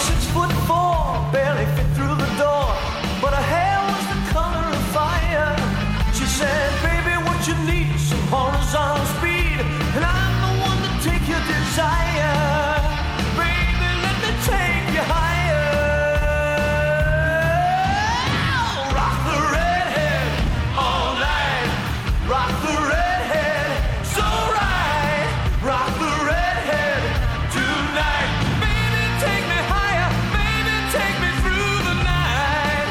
6'4", barely fit through the door, but her hair was the color of fire. She said, baby, what you need is some horizontal speed, and I'm the one to take your desire. Baby, let me take you higher. Rock the redhead all night. Rock the redhead so right. Rock the redhead tonight. Baby, take me higher. Baby, take me through the night.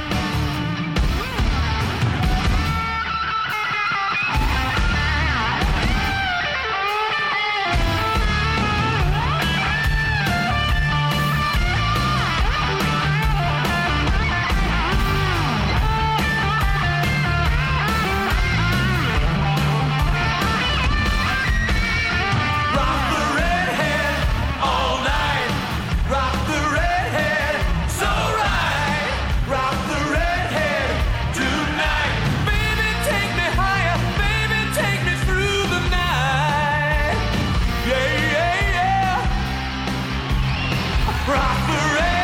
Rock the redhead all night. Rock the redhead so right. Rock the redhead tonight. Baby, take me higher. Baby, take me through the night. Yeah, yeah, yeah. Rock the redhead.